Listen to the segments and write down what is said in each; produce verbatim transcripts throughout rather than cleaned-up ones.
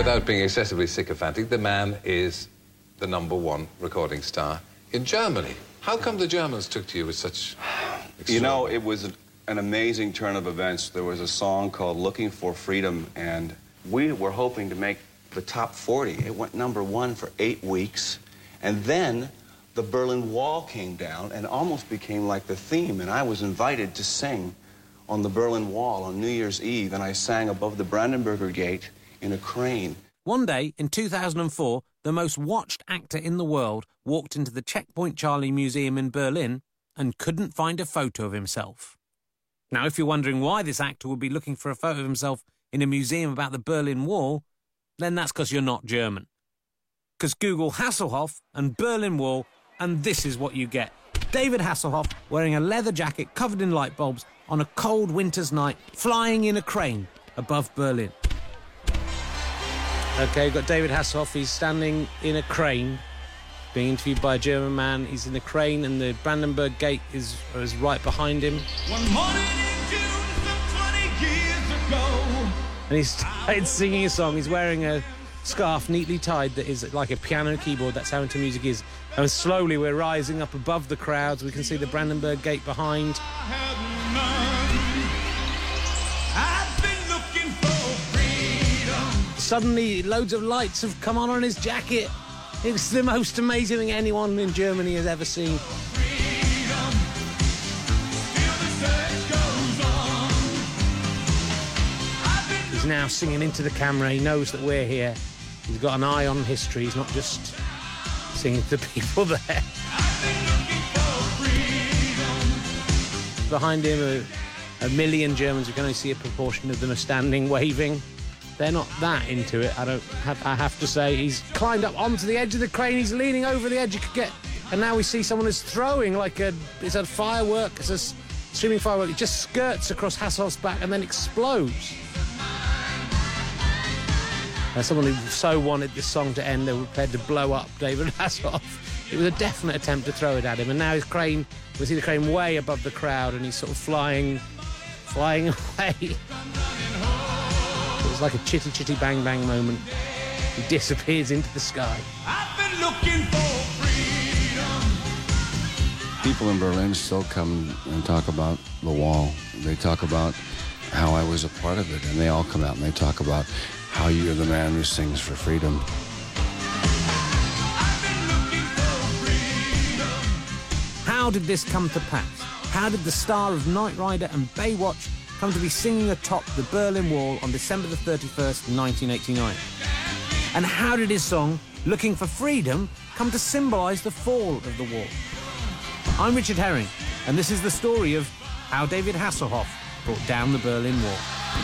Without being excessively sycophantic, the man is the number one recording star in Germany. How come the Germans took to you with such... You know, it was an amazing turn of events. There was a song called Looking for Freedom, and we were hoping to make the top forty. It went number one for eight weeks, and then the Berlin Wall came down and almost became like the theme, and I was invited to sing on the Berlin Wall on New Year's Eve, and I sang above the Brandenburger Gate in a crane. One day, in two thousand four, the most watched actor in the world walked into the Checkpoint Charlie Museum in Berlin and couldn't find a photo of himself. Now, if you're wondering why this actor would be looking for a photo of himself in a museum about the Berlin Wall, then that's because you're not German. Because Google Hasselhoff and Berlin Wall, and this is what you get. David Hasselhoff wearing a leather jacket covered in light bulbs on a cold winter's night, flying in a crane above Berlin. OK, we've got David Hasselhoff. He's standing in a crane, being interviewed by a German man. He's in the crane, and the Brandenburg Gate is, is right behind him. One morning in June, some twenty years ago. And he's started singing a song. He's wearing a scarf neatly tied that is like a piano keyboard. That's how into music is. And slowly we're rising up above the crowds. We can see the Brandenburg Gate behind. Suddenly, loads of lights have come on on his jacket. It's the most amazing thing anyone in Germany has ever seen. He's now singing into the camera. He knows that we're here. He's got an eye on history. He's not just singing to the people there. Behind him are a million Germans. We can only see a proportion of them are standing, waving. They're not that into it, I don't have, I have to say. He's climbed up onto the edge of the crane. He's leaning over the edge. You could get... And now we see someone who's throwing like a... It's a firework. It's a streaming firework. It just skirts across Hasselhoff's back and then explodes. Uh, someone who so wanted this song to end, they were prepared to blow up David Hasselhoff. It was a definite attempt to throw it at him. And now his crane... We see the crane way above the crowd, and he's sort of flying... Flying away. It was like a chitty chitty bang bang moment. He disappears into the sky. I've been looking for freedom. People in Berlin still come and talk about the wall. They talk about how I was a part of it, and they all come out and they talk about how you're the man who sings for freedom. I've been looking for freedom. How did this come to pass? How did the star of Knight Rider and Baywatch come to be singing atop the Berlin Wall on December the thirty-first, nineteen eighty-nine? And how did his song, Looking for Freedom, come to symbolise the fall of the wall? I'm Richard Herring, and this is the story of how David Hasselhoff brought down the Berlin Wall.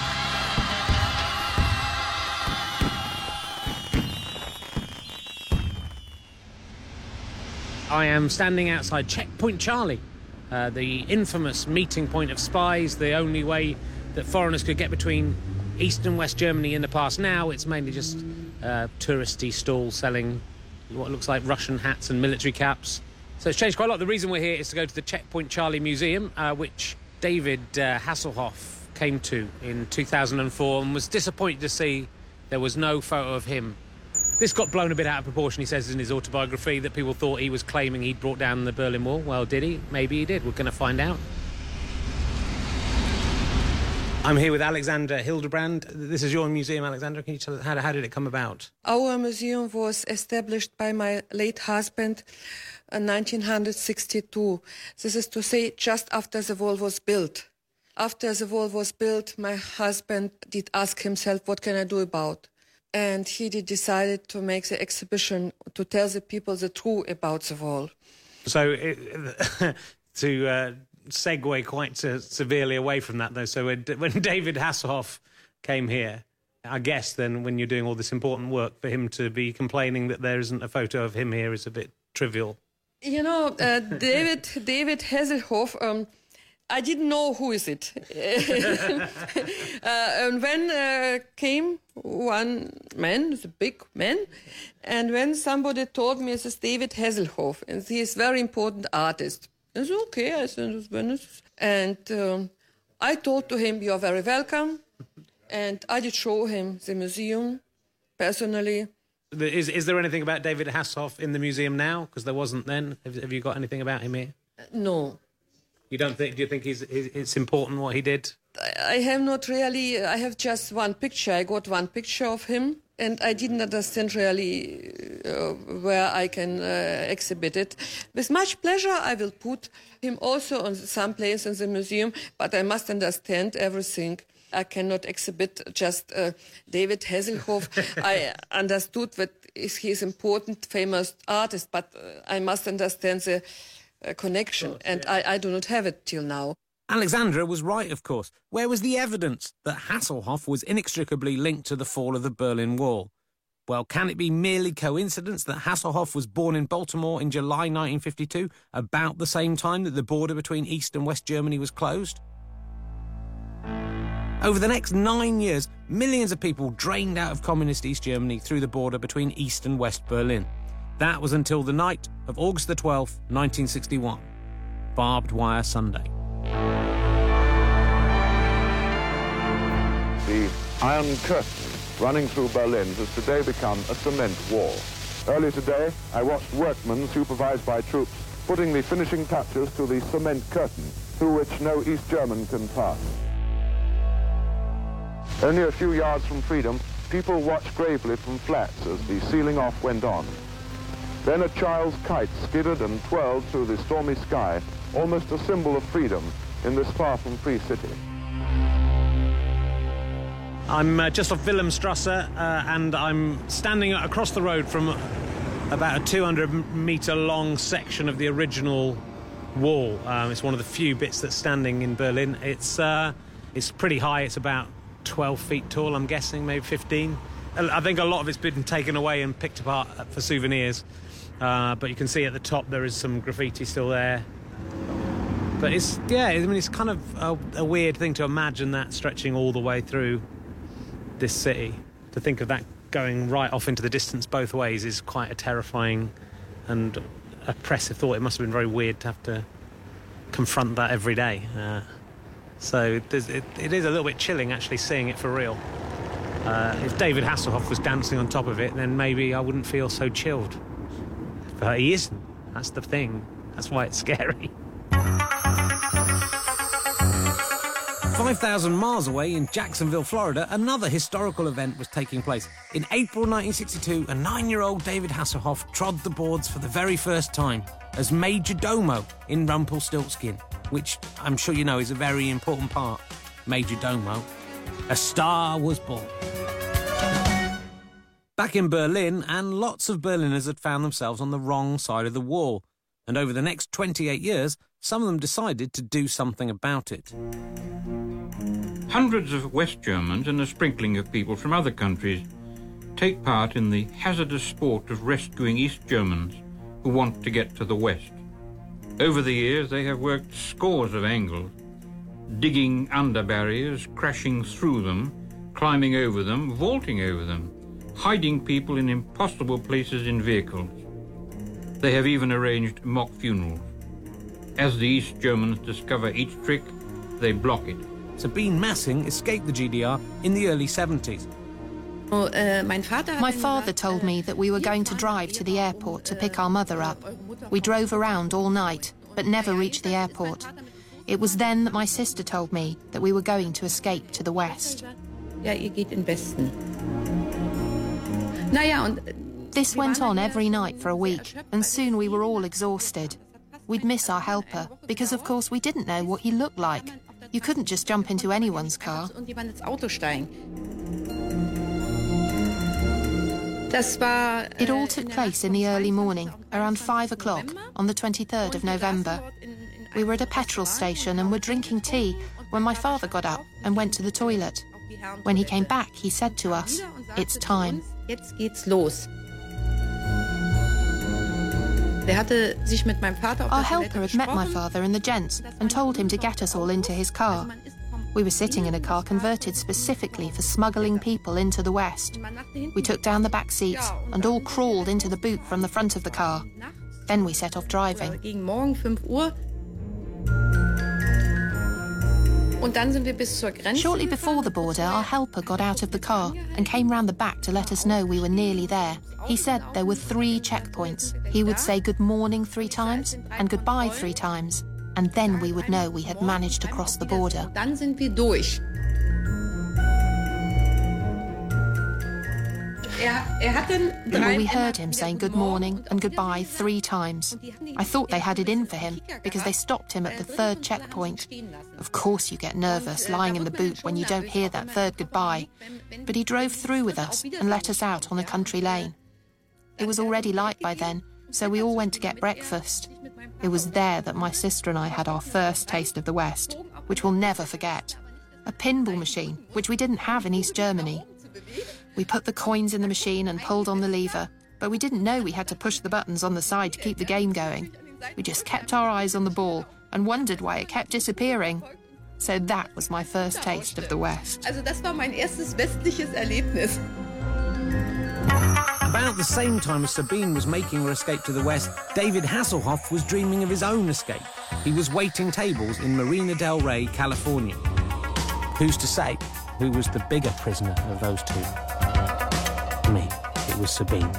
I am standing outside Checkpoint Charlie, Uh, the infamous meeting point of spies, the only way that foreigners could get between East and West Germany in the past. Now it's mainly just uh, touristy stalls selling what looks like Russian hats and military caps. So it's changed quite a lot. The reason we're here is to go to the Checkpoint Charlie Museum, uh, which David uh, Hasselhoff came to in two thousand four and was disappointed to see there was no photo of him. This got blown a bit out of proportion, he says in his autobiography, that people thought he was claiming he'd brought down the Berlin Wall. Well, did he? Maybe he did. We're going to find out. I'm here with Alexandra Hildebrand. This is your museum, Alexandra. Can you tell us, how, how did it come about? Our museum was established by my late husband in nineteen sixty-two. This is to say, just after the wall was built. After the wall was built, my husband did ask himself, what can I do about? And he did decided to make the exhibition to tell the people the truth about the wall. So, it, to uh, segue quite uh, severely away from that, though, so when, when David Hasselhoff came here, I guess then when you're doing all this important work, for him to be complaining that there isn't a photo of him here is a bit trivial. You know, uh, David David Hasselhoff... Um, I didn't know who is it. uh, and when uh, came one man, the big man, and when somebody told me this is David Hasselhoff, and he is a very important artist. I said, okay, I said, and um, I told to him, you are very welcome, and I did show him the museum, personally. Is, is there anything about David Hasselhoff in the museum now? Because there wasn't then. Have, have you got anything about him here? No. You don't think? Do you think he's, it's important what he did? I have not really. I have just one picture. I got one picture of him, and I didn't understand really uh, where I can uh, exhibit it. With much pleasure, I will put him also on some place in the museum, but I must understand everything. I cannot exhibit just uh, David Hasselhoff. I understood that he is important, famous artist, but uh, I must understand the uh, connection, course, and yeah. I, I do not have it till now. Alexandra was right, of course. Where was the evidence that Hasselhoff was inextricably linked to the fall of the Berlin Wall? Well, can it be merely coincidence that Hasselhoff was born in Baltimore in July nineteen fifty-two, about the same time that the border between East and West Germany was closed? Over the next nine years, millions of people drained out of communist East Germany through the border between East and West Berlin. That was until the night of August the twelfth, nineteen sixty-one. Barbed Wire Sunday. The Iron Curtain running through Berlin has today become a cement wall. Early today, I watched workmen supervised by troops putting the finishing touches to the cement curtain through which no East German can pass. Only a few yards from freedom, people watched gravely from flats as the sealing off went on. Then a child's kite skidded and twirled through the stormy sky, almost a symbol of freedom in this far from free city. I'm uh, just off Wilhelmstrasse, uh, and I'm standing across the road from about a two hundred metre long section of the original wall. Um, it's one of the few bits that's standing in Berlin. It's, uh, it's pretty high. It's about twelve feet tall, I'm guessing, maybe fifteen. I think a lot of it's been taken away and picked apart for souvenirs. Uh, but you can see at the top there is some graffiti still there. But it's, yeah, I mean, it's kind of a, a weird thing to imagine that stretching all the way through this city. To think of that going right off into the distance both ways is quite a terrifying and oppressive thought. It must have been very weird to have to confront that every day. Uh, so it, it is a little bit chilling actually seeing it for real. Uh, if David Hasselhoff was dancing on top of it, then maybe I wouldn't feel so chilled. But he isn't. That's the thing. That's why it's scary. five thousand miles away in Jacksonville, Florida, another historical event was taking place. In April nineteen sixty-two, a nine-year-old David Hasselhoff trod the boards for the very first time as Major Domo in Rumpelstiltskin, which I'm sure you know is a very important part. Major Domo. A star was born. Back in Berlin, and lots of Berliners had found themselves on the wrong side of the wall. And over the next twenty-eight years, some of them decided to do something about it. Hundreds of West Germans and a sprinkling of people from other countries take part in the hazardous sport of rescuing East Germans who want to get to the West. Over the years, they have worked scores of angles, digging under barriers, crashing through them, climbing over them, vaulting over them, hiding people in impossible places in vehicles. They have even arranged mock funerals. As the East Germans discover each trick, they block it. Sabine Massing escaped the G D R in the early seventies. My father told me that we were going to drive to the airport to pick our mother up. We drove around all night, but never reached the airport. It was then that my sister told me that we were going to escape to the West. This went on every night for a week, and soon we were all exhausted. We'd miss our helper, because of course we didn't know what he looked like. You couldn't just jump into anyone's car. It all took place in the early morning, around five o'clock, on the twenty-third of November. We were at a petrol station and were drinking tea when my father got up and went to the toilet. When he came back, he said to us, "It's time." Our helper had met my father and the gents and told him to get us all into his car. We were sitting in a car converted specifically for smuggling people into the West. We took down the back seats and all crawled into the boot from the front of the car. Then we set off driving. Shortly before the border, our helper got out of the car and came round the back to let us know we were nearly there. He said there were three checkpoints. He would say good morning three times and goodbye three times, and then we would know we had managed to cross the border. Well, we heard him saying good morning and goodbye three times. I thought they had it in for him because they stopped him at the third checkpoint. Of course you get nervous lying in the boot when you don't hear that third goodbye. But he drove through with us and let us out on a country lane. It was already light by then, so we all went to get breakfast. It was there that my sister and I had our first taste of the West, which we'll never forget. A pinball machine, which we didn't have in East Germany. We put the coins in the machine and pulled on the lever, but we didn't know we had to push the buttons on the side to keep the game going. We just kept our eyes on the ball and wondered why it kept disappearing. So that was my first taste of the West. Also das war mein erstes westliches Erlebnis. About the same time as Sabine was making her escape to the West, David Hasselhoff was dreaming of his own escape. He was waiting tables in Marina del Rey, California. Who's to say who was the bigger prisoner of those two? Me. It was Sabine.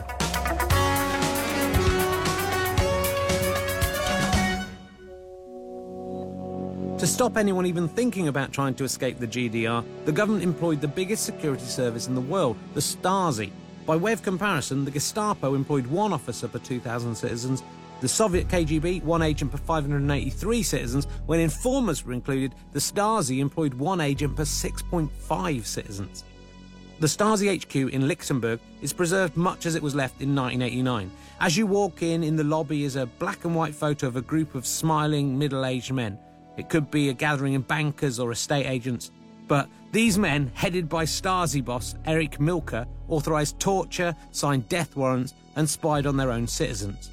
To stop anyone even thinking about trying to escape the G D R, the government employed the biggest security service in the world, the Stasi. By way of comparison, the Gestapo employed one officer per two thousand citizens, the Soviet K G B, one agent per five hundred eighty-three citizens. When informers were included, the Stasi employed one agent per six point five citizens. The Stasi H Q in Lichtenberg is preserved much as it was left in nineteen eighty-nine. As you walk in, in the lobby is a black and white photo of a group of smiling, middle-aged men. It could be a gathering of bankers or estate agents. But these men, headed by Stasi boss Erich Milker, authorised torture, signed death warrants and spied on their own citizens.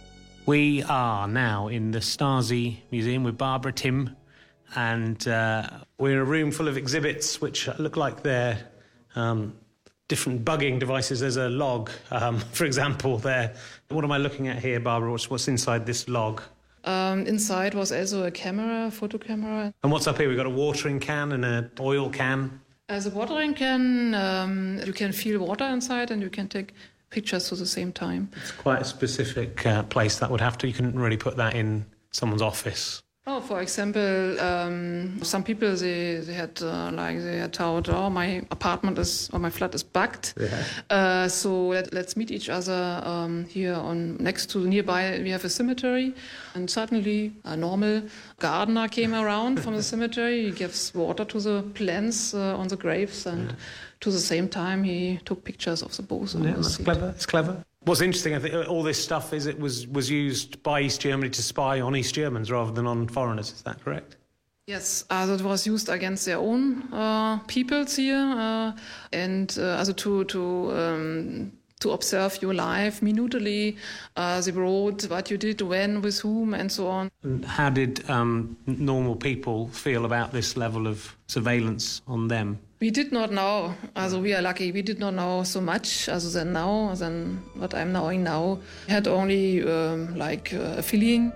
We are now in the Stasi Museum with Barbara Timm, and uh, we're in a room full of exhibits which look like they're um, different bugging devices. There's a log, um, for example, there. What am I looking at here, Barbara? What's, what's inside this log? Um, inside was also a camera, a photo camera. And what's up here? We've got a watering can and an oil can. As a watering can, um, you can feel water inside and you can take pictures at the same time. It's quite a specific uh, place that would have to... You couldn't really put that in someone's office. Oh, for example, um, some people, they, they had, uh, like, they had thought, oh, my apartment is, or my flat is bugged. Yeah. Uh, so let, let's meet each other um, here on, next to, nearby, we have a cemetery. And suddenly a normal gardener came around from the cemetery. He gives water to the plants uh, on the graves, and yeah. to the same time he took pictures of the both. Yeah, that's clever, it's clever. What's interesting, I think, all this stuff is it was, was used by East Germany to spy on East Germans rather than on foreigners. Is that correct? Yes, also it was used against their own uh, peoples here, uh, and uh, also to to um, to observe your life minutely. Uh, they wrote what you did, when, with whom, and so on. And how did um, normal people feel about this level of surveillance on them? We did not know, also we are lucky, we did not know so much also than now, than what I'm knowing now. We had only um, like uh, a feeling.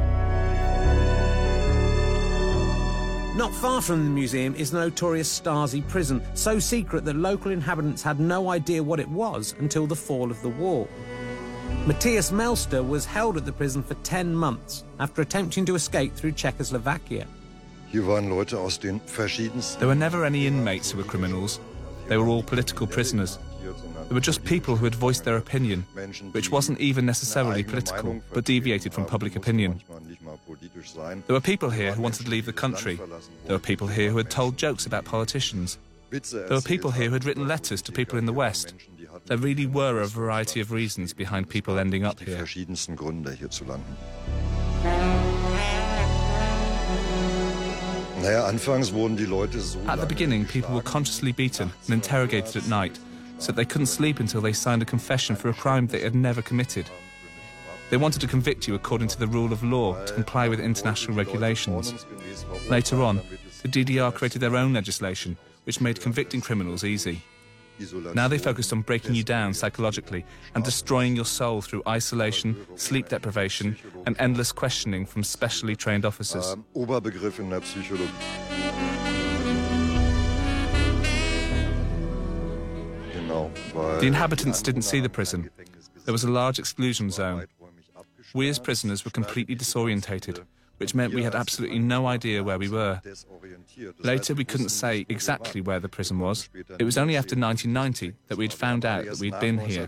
Not far from the museum is the notorious Stasi prison, so secret that local inhabitants had no idea what it was until the fall of the wall. Matthias Melster was held at the prison for ten months after attempting to escape through Czechoslovakia. There were never any inmates who were criminals. They were all political prisoners. They were just people who had voiced their opinion, which wasn't even necessarily political, but deviated from public opinion. There were people here who wanted to leave the country. There were people here who had told jokes about politicians. There were people here who had written letters to people in the West. There really were a variety of reasons behind people ending up here. At the beginning, people were consciously beaten and interrogated at night, so that they couldn't sleep until they signed a confession for a crime they had never committed. They wanted to convict you according to the rule of law, to comply with international regulations. Later on, the D D R created their own legislation, which made convicting criminals easy. Now they focused on breaking you down psychologically and destroying your soul through isolation, sleep deprivation, and endless questioning from specially trained officers. Oberbegriff in der Psychologie. The inhabitants didn't see the prison. There was a large exclusion zone. We as prisoners were completely disorientated, which meant we had absolutely no idea where we were. Later, we couldn't say exactly where the prison was. It was only after nineteen ninety that we'd found out that we'd been here.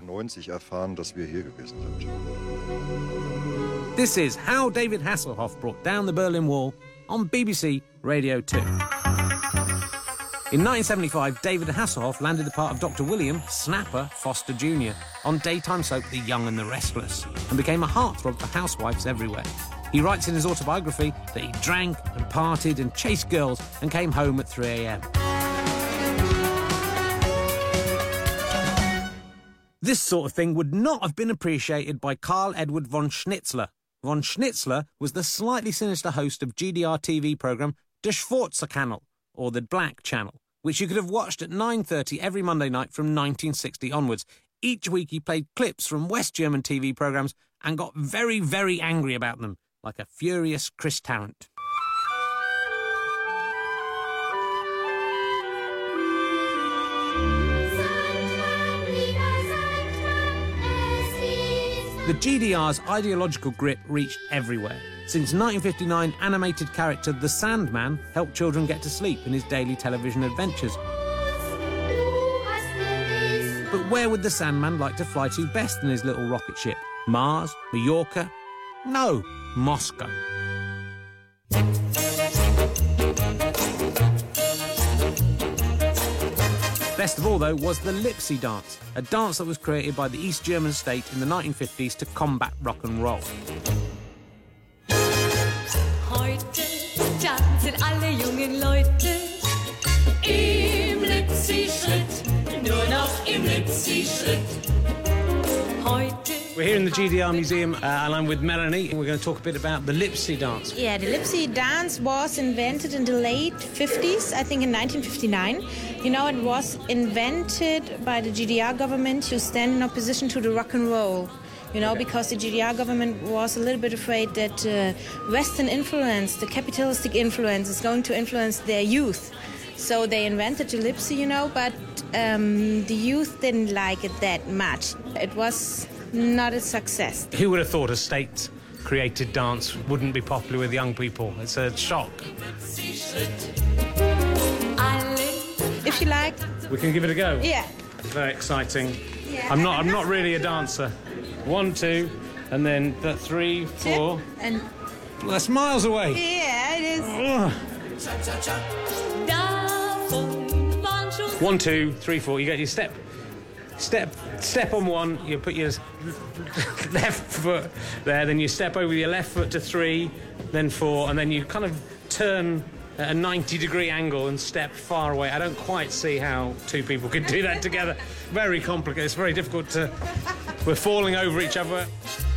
This is How David Hasselhoff Brought Down the Berlin Wall on B B C Radio two. In nineteen seventy-five, David Hasselhoff landed the part of Doctor William Snapper Foster Junior on daytime soap The Young and the Restless and became a heartthrob for housewives everywhere. He writes in his autobiography that he drank and partied and chased girls and came home at three a m. This sort of thing would not have been appreciated by Karl Edward von Schnitzler. Von Schnitzler was the slightly sinister host of G D R T V programme Der Schwarze Kanal, or the Black Channel, which you could have watched at nine thirty every Monday night from nineteen sixty onwards. Each week he played clips from West German T V programmes and got very, very angry about them, like a furious Chris Tarrant. The G D R's ideological grip reached everywhere. Since nineteen fifty-nine, animated character The Sandman helped children get to sleep in his daily television adventures. But where would the Sandman like to fly to best in his little rocket ship? Mars? Mallorca? No, Moscow. Best of all, though, was the Lipsy dance, a dance that was created by the East German state in the nineteen fifties to combat rock and roll. Heute tanzen alle jungen Leute im Lipsy-Schritt, nur noch im Lipsy-Schritt. Heute. We're here in the G D R Museum uh, and I'm with Melanie and we're going to talk a bit about the Lipsy dance. Yeah, the Lipsy dance was invented in the late fifties, I think in nineteen fifty-nine. You know, it was invented by the G D R government to stand in opposition to the rock and roll. You know, because the G D R government was a little bit afraid that uh, Western influence, the capitalistic influence, is going to influence their youth. So they invented the Lipsy, you know, but um, the youth didn't like it that much. It was not a success. Who would have thought a state-created dance wouldn't be popular with young people? It's a shock. If you like, we can give it a go. Yeah. It's very exciting. Yeah. I'm not. I'm not really a dancer. One, two, and then the three, four. And well, that's miles away. Yeah, it is. Ugh. One, two, three, four. You get your step, step, step on one. You put your left foot there. Then you step over your left foot to three, then four, and then you kind of turn at a ninety degree angle and step far away. I don't quite see how two people could do that together. Very complicated. It's very difficult to... We're falling over each other.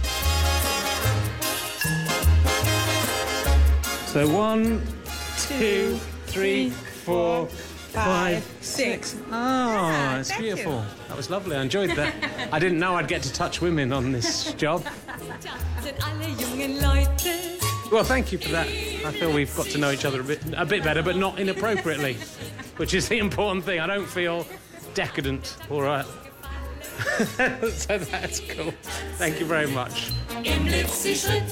So one, two, three, four, five, six. Oh, it's beautiful. That was lovely. I enjoyed that. I didn't know I'd get to touch women on this job. Well, thank you for that. I feel we've got to know each other a bit, a bit better, but not inappropriately, which is the important thing. I don't feel decadent or... Uh, so that's cool. Thank you very much. Im Lipsy-Schritt.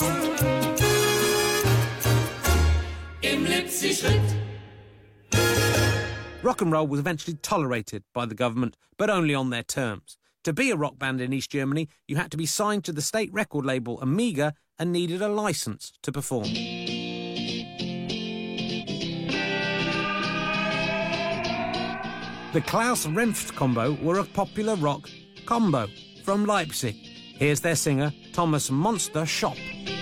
Im Lipsy-Schritt. Rock and roll was eventually tolerated by the government, but only on their terms. To be a rock band in East Germany, you had to be signed to the state record label Amiga and needed a licence to perform. The Klaus Renft Combo were a popular rock combo from Leipzig. Here's their singer, Thomas Monster Schopp.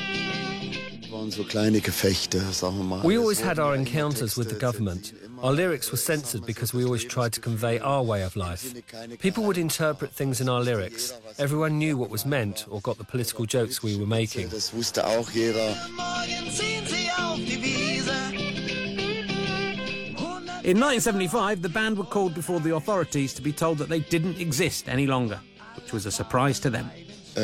We always had our encounters with the government. Our lyrics were censored because we always tried to convey our way of life. People would interpret things in our lyrics. Everyone knew what was meant or got the political jokes we were making. In nineteen seventy-five, the band were called before the authorities to be told that they didn't exist any longer, which was a surprise to them.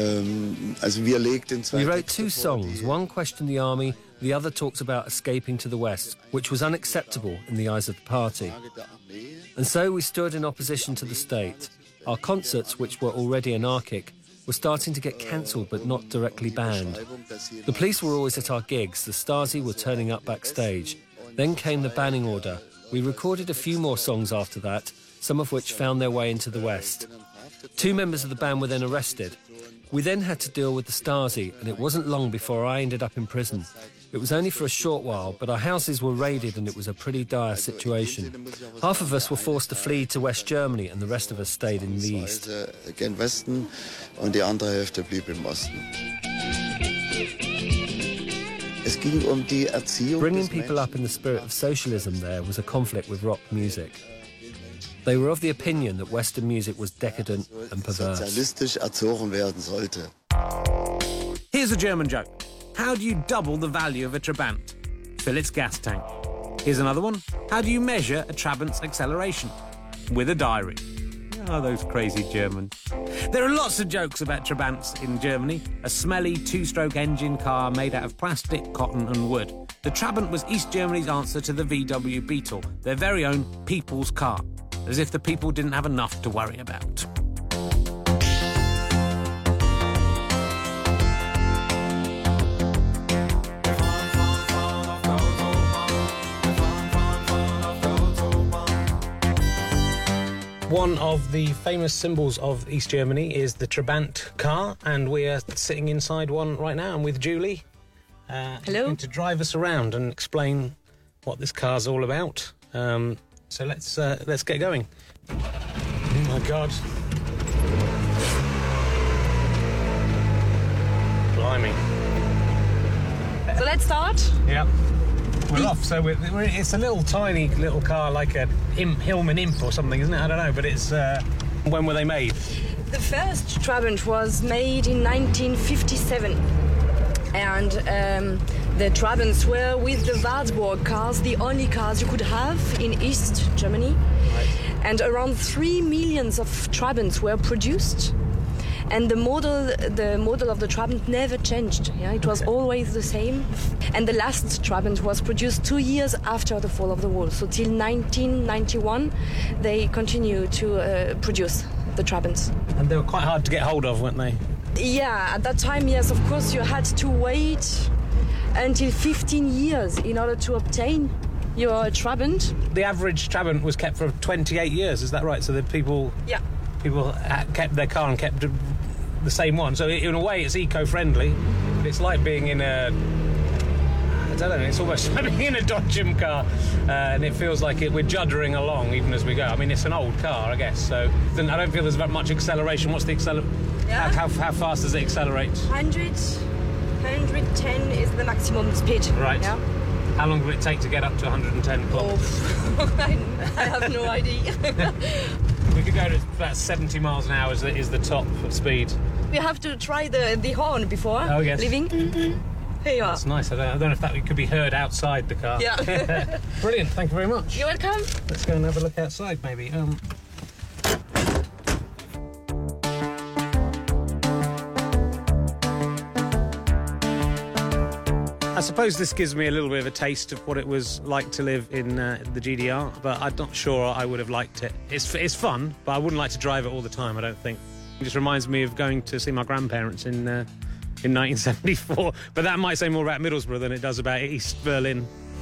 We wrote two songs. One questioned the army, the other talked about escaping to the West, which was unacceptable in the eyes of the party. And so we stood in opposition to the state. Our concerts, which were already anarchic, were starting to get cancelled but not directly banned. The police were always at our gigs, the Stasi were turning up backstage. Then came the banning order. We recorded a few more songs after that, some of which found their way into the West. Two members of the band were then arrested. We then had to deal with the Stasi, and it wasn't long before I ended up in prison. It was only for a short while, but our houses were raided and it was a pretty dire situation. Half of us were forced to flee to West Germany and the rest of us stayed in the East. Gen Westen und die andere Hälfte blieb im Osten. Bringing people up in the spirit of socialism there was a conflict with rock music. They were of the opinion that Western music was decadent and perverse. Here's a German joke. How do you double the value of a Trabant? Fill its gas tank. Here's another one. How do you measure a Trabant's acceleration? With a diary. Oh, those crazy Germans. There are lots of jokes about Trabants in Germany. A smelly two-stroke engine car made out of plastic, cotton and wood. The Trabant was East Germany's answer to the V W Beetle, their very own people's car. As if the people didn't have enough to worry about. One of the famous symbols of East Germany is the Trabant car, and we are sitting inside one right now. I'm with Julie. Uh, Hello. Going to drive us around and explain what this car's all about. Um, so let's uh, let's get going. Oh my God! Blimey! So let's start. Yep. We're off, so we're, we're, it's a little tiny little car, like a imp, Hillman Imp or something, isn't it? I don't know, but it's... Uh, when were they made? The first Trabant was made in nineteen fifty-seven. And um, the Trabants were, with the Wartburg cars, the only cars you could have in East Germany. Right. And around three millions of Trabants were produced. And the model, the model of the Trabant never changed. Yeah, it was okay. Always the same. And the last Trabant was produced two years after the fall of the wall. So till nineteen ninety-one, they continued to uh, produce the Trabants. And they were quite hard to get hold of, weren't they? Yeah, at that time, yes, of course, you had to wait until fifteen years in order to obtain your Trabant. The average Trabant was kept for twenty-eight years, is that right? So the people... Yeah. People kept their car and kept the same one. So in a way, it's eco-friendly. But it's like being in a... I don't know, it's almost like being in a Dodgem car. Uh, and it feels like it, we're juddering along even as we go. I mean, it's an old car, I guess, so I don't feel there's very much acceleration. What's the acceleration? Yeah. How, how, how fast does it accelerate? one hundred, one hundred ten is the maximum speed. Right. Yeah. How long will it take to get up to one hundred ten kilometres? Oh, I have no idea. We could go to about seventy miles an hour is the, is the top speed. We have to try the, the horn before oh, yes. leaving. Mm-hmm. Here you are. That's nice. I don't, I don't know if that could be heard outside the car. Yeah. Brilliant. Thank you very much. You're welcome. Let's go and have a look outside, maybe. Um, I suppose this gives me a little bit of a taste of what it was like to live in uh, the G D R, but I'm not sure I would have liked it. It's, it's fun, but I wouldn't like to drive it all the time, I don't think. It just reminds me of going to see my grandparents in uh, in nineteen seventy-four, but that might say more about Middlesbrough than it does about East Berlin.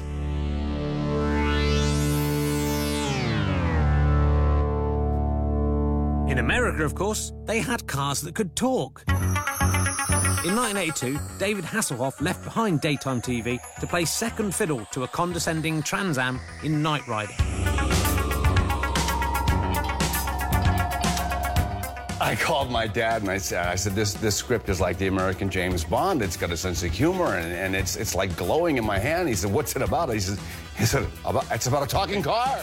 In America, of course, they had cars that could talk. In nineteen eighty-two, David Hasselhoff left behind daytime T V to play second fiddle to a condescending Trans Am in Knight Rider. I called my dad and I said, I said, this this script is like the American James Bond. It's got a sense of humor and, and it's it's like glowing in my hand. He said, what's it about? He said, he said, about, it's about a talking car.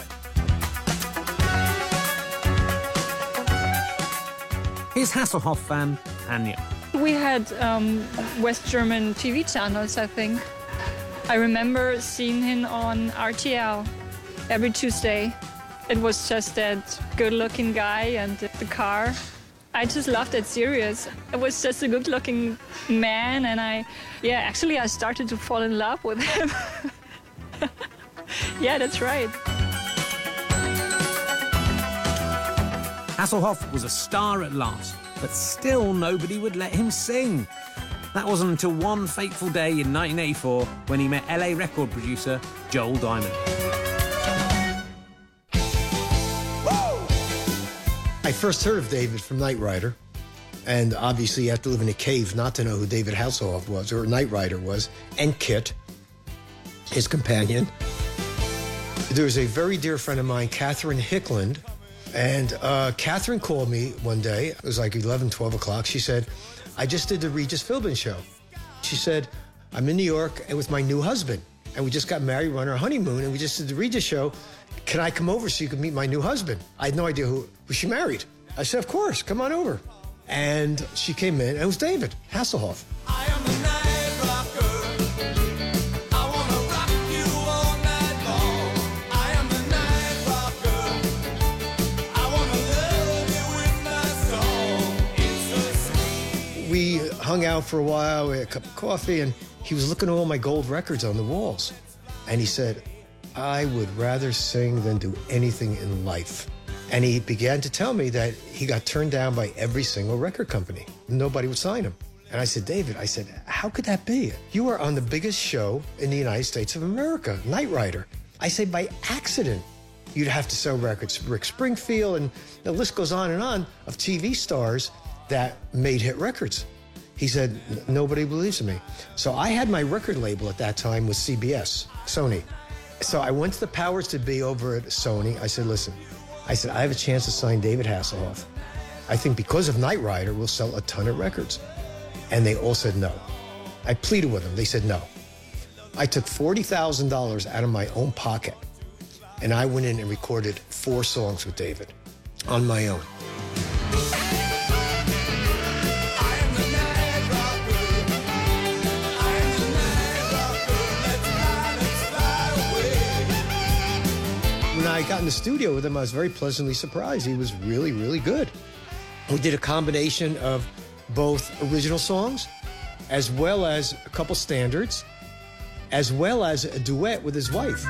Here's Hasselhoff fan Anja. We had um, West German T V channels, I think. I remember seeing him on R T L every Tuesday. It was just that good-looking guy and the car. I just loved that series. It was just a good-looking man, and I, yeah, actually I started to fall in love with him. Yeah, that's right. Hasselhoff was a star at last, but still nobody would let him sing. That wasn't until one fateful day in nineteen eighty-four when he met L A record producer Joel Diamond. I first heard of David from Knight Rider, and obviously you have to live in a cave not to know who David Hasselhoff was, or Knight Rider was, and Kit, his companion. There was a very dear friend of mine, Catherine Hickland, and uh, Catherine called me one day. It was like eleven, twelve o'clock. She said, I just did the Regis Philbin show. She said, I'm in New York and with my new husband, and we just got married, we're on our honeymoon, and we just did the Regis show. Can I come over so you can meet my new husband? I had no idea who, who she married. I said, of course, come on over. And she came in, and it was David Hasselhoff. I am the night rocker. I wanna rock you all night long. I am the night rocker. I wanna love you with my song. It's so sweet. We hung out for a while, we had a cup of coffee, and he was looking at all my gold records on the walls. And he said, I would rather sing than do anything in life. And he began to tell me that he got turned down by every single record company. Nobody would sign him. And I said, David, I said, how could that be? You are on the biggest show in the United States of America, Knight Rider. I said, by accident, you'd have to sell records. Rick Springfield, and the list goes on and on of T V stars that made hit records. He said, nobody believes in me. So I had my record label at that time with C B S, Sony. So I went to the powers to be over at Sony. I said, listen, I said, I have a chance to sign David Hasselhoff. I think because of Knight Rider, we'll sell a ton of records. And they all said no. I pleaded with them. They said no. I took forty thousand dollars out of my own pocket, and I went in and recorded four songs with David on my own. When I got in the studio with him, I was very pleasantly surprised. He was really, really good. We did a combination of both original songs, as well as a couple standards, as well as a duet with his wife.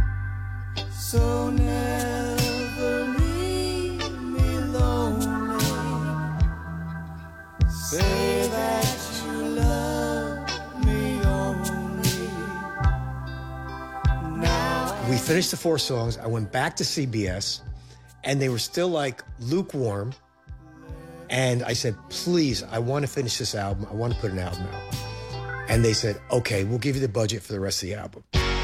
So never leave me lonely. Say that you love me only. Now We finished the four songs. I went back to C B S, and they were still like lukewarm. And I said, please, I want to finish this album. I want to put an album out. And they said, okay, we'll give you the budget for the rest of the album.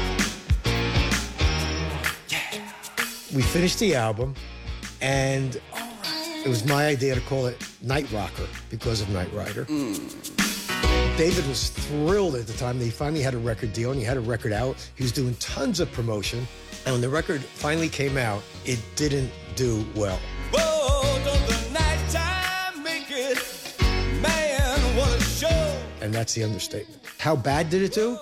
Yeah. We finished the album, and it was my idea to call it Night Rocker because of Knight Rider. Mm. David was thrilled at the time that he finally had a record deal, and he had a record out. He was doing tons of promotion. And when the record finally came out, it didn't do well. Whoa, don't the nighttime make it? Man, what a show. And that's the understatement. How bad did it do?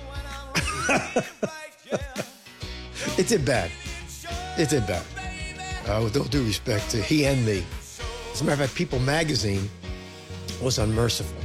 It did bad. It did bad. Uh, with all due respect to he and me. As a matter of fact, People magazine was unmerciful.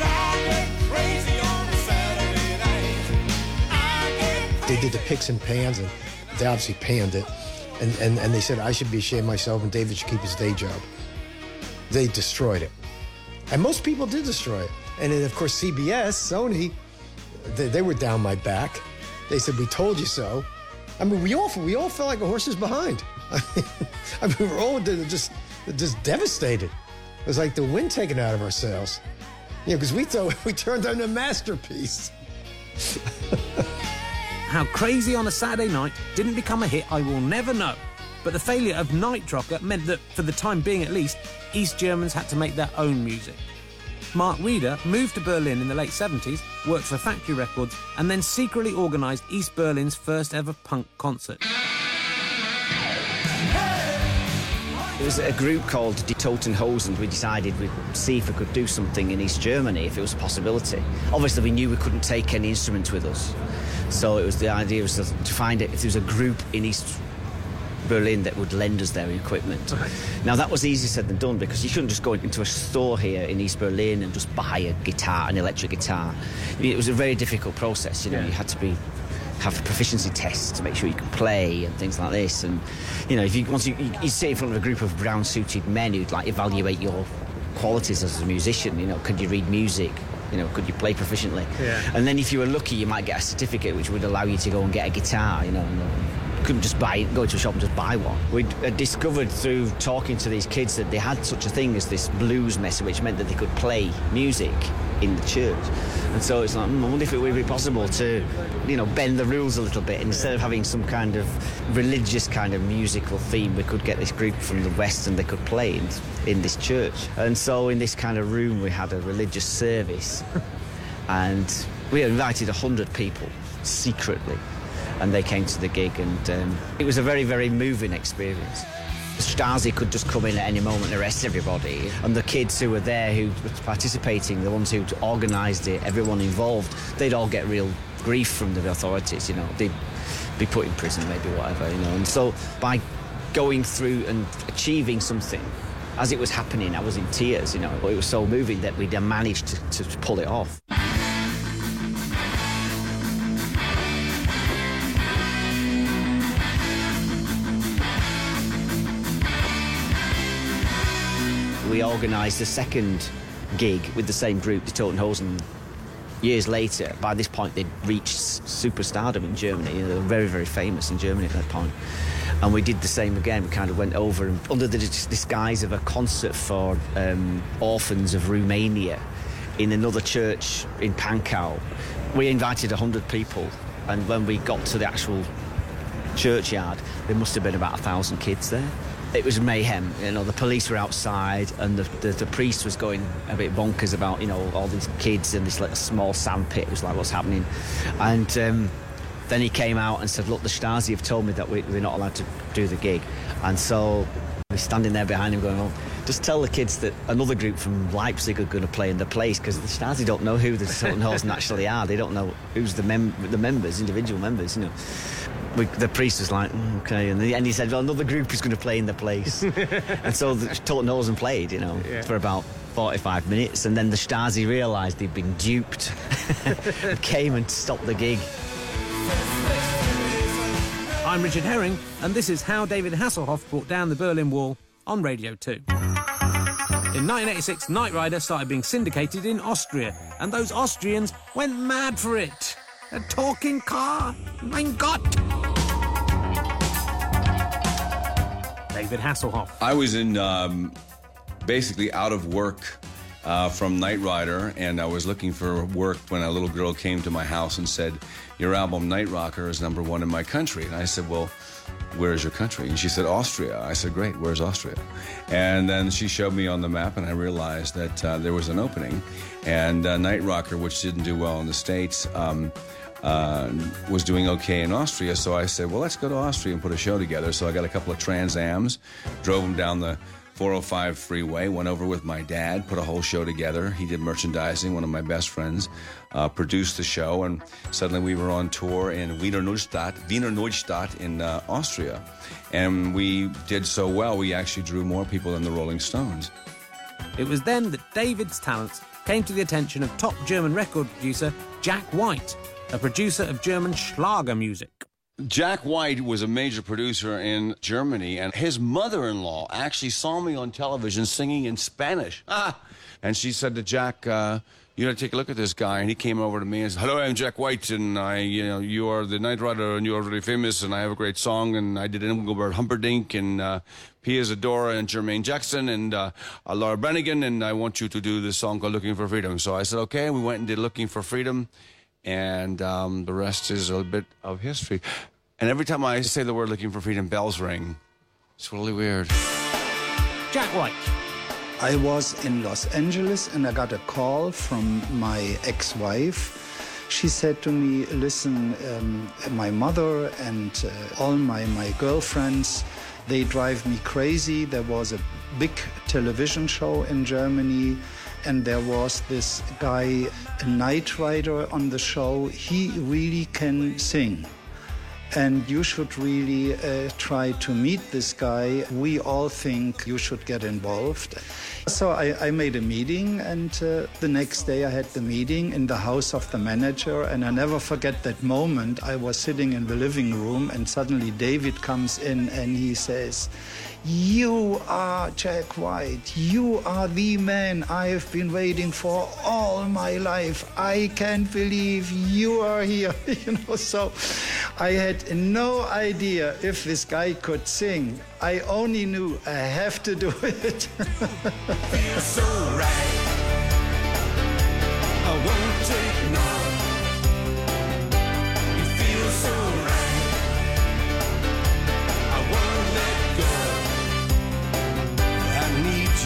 They did the picks and pans, and they obviously panned it. And, and, and they said I should be ashamed of myself and David should keep his day job. They destroyed it. And most people did destroy it. And then, of course, C B S, Sony, they, they were down my back. They said, we told you so. I mean, we all, we all felt like a horse's behind. I mean, I mean, we were all just, just devastated. It was like the wind taken out of our sails. You know, because we thought we turned out a masterpiece. How Crazy on a Saturday Night didn't become a hit, I will never know. But the failure of Night Rocker meant that, for the time being at least, East Germans had to make their own music. Mark Reeder moved to Berlin in the late seventies, worked for Factory Records, and then secretly organised East Berlin's first ever punk concert. There was a group called Die Toten Hosen. We decided we'd see if we could do something in East Germany, if it was a possibility. Obviously, we knew we couldn't take any instruments with us. So it was the idea was to find it if there was a group in East Berlin that would lend us their equipment. Okay. Now, that was easier said than done, because you shouldn't just go into a store here in East Berlin and just buy a guitar, an electric guitar. It was a very difficult process, you know. Yeah. You had to be have proficiency tests to make sure you can play and things like this. And you know, if you once you, you, you sit in front of a group of brown-suited men who'd like evaluate your qualities as a musician, you know, could you read music? You know, could you play proficiently? Yeah. And then if you were lucky, you might get a certificate which would allow you to go and get a guitar, you know. And, uh, couldn't just buy it, go to a shop and just buy one. We uh, discovered through talking to these kids that they had such a thing as this blues mess, which meant that they could play music in the church. And so it's like, mm, I wonder if it would be possible to, you know, bend the rules a little bit. Instead of having some kind of religious kind of musical theme, we could get this group from the West and they could play in, in this church. And so in this kind of room we had a religious service and we invited one hundred people secretly. And they came to the gig, and um, it was a very, very moving experience. The Stasi could just come in at any moment and arrest everybody, and the kids who were there, who were participating, the ones who'd organised it, everyone involved, they'd all get real grief from the authorities, you know. They'd be put in prison, maybe, whatever, you know. And so by going through and achieving something, as it was happening, I was in tears, you know. It was so moving that we managed to, to pull it off. We organised a second gig with the same group, the Toten Hosen, years later. By this point, they'd reached superstardom in Germany. You know, they were very, very famous in Germany at that point. And we did the same again. We kind of went over and, under the disguise of a concert for um, orphans of Romania in another church in Pankau. We invited one hundred people, and when we got to the actual churchyard, there must have been about a thousand kids there. It was mayhem, you know, the police were outside and the, the, the priest was going a bit bonkers about, you know, all these kids in this little small sandpit. It was like, what's happening? And um, then he came out and said, look, the Stasi have told me that we, we're not allowed to do the gig. And so we're standing there behind him going, oh, just tell the kids that another group from Leipzig are going to play in the place, because the Stasi don't know who the Toten Hosen actually are. They don't know who's the, mem- the members, individual members, you know. We, the priest was like, mm, okay, and, the, and he said, well, another group is going to play in the place. And so the Toten Hosen played, you know, yeah. for about forty-five minutes, and then the Stasi realised they'd been duped, came and stopped the gig. I'm Richard Herring, and this is how David Hasselhoff brought down the Berlin Wall on Radio two. In nineteen eighty-six, Knight Rider started being syndicated in Austria, and those Austrians went mad for it. A talking car, mein Gott! David Hasselhoff. I was in, um, basically out of work uh, from Knight Rider, and I was looking for work when a little girl came to my house and said, your album Night Rocker is number one in my country. And I said, well, where is your country? And she said, Austria. I said, great, where's Austria? And then she showed me on the map, and I realized that uh, there was an opening. And uh, Night Rocker, which didn't do well in the States, um, uh, was doing okay in Austria. So I said, well, let's go to Austria and put a show together. So I got a couple of Trans Ams, drove them down the four oh five freeway, went over with my dad, put a whole show together. He did merchandising, one of my best friends, uh, produced the show, and suddenly we were on tour in Wiener Neustadt, Wiener Neustadt in uh, Austria. And we did so well, we actually drew more people than the Rolling Stones. It was then that David's talents came to the attention of top German record producer Jack White, a producer of German Schlager music. Jack White was a major producer in Germany, and his mother-in-law actually saw me on television singing in Spanish. Ah! And she said to Jack, uh, you got to take a look at this guy. And he came over to me and said, hello, I'm Jack White, and I, you know, you are the Knight Rider, and you are very famous, and I have a great song, and I did Engelbert Humperdinck, and uh, Pia Zadora, and Jermaine Jackson, and uh, uh, Laura Branigan, and I want you to do this song called Looking for Freedom. So I said, okay, we went and did Looking for Freedom, and um, the rest is a bit of history. And every time I say the word Looking for Freedom, bells ring. It's really weird. Jack White. I was in Los Angeles and I got a call from my ex-wife. She said to me, listen, um, my mother and uh, all my, my girlfriends, they drive me crazy. There was a big television show in Germany, and there was this guy, a Knight Rider on the show. He really can sing. and you should really uh, try to meet this guy. We all think you should get involved. So I, I made a meeting, and uh, the next day I had the meeting in the house of the manager, and I never forget that moment. I was sitting in the living room, and suddenly David comes in and he says, "You are Jack White. You are the man I have been waiting for all my life. I can't believe you are here." You know, so I had no idea if this guy could sing. I only knew I have to do it. Feels so right. I won't take no. It feels so right. I won't let go. I need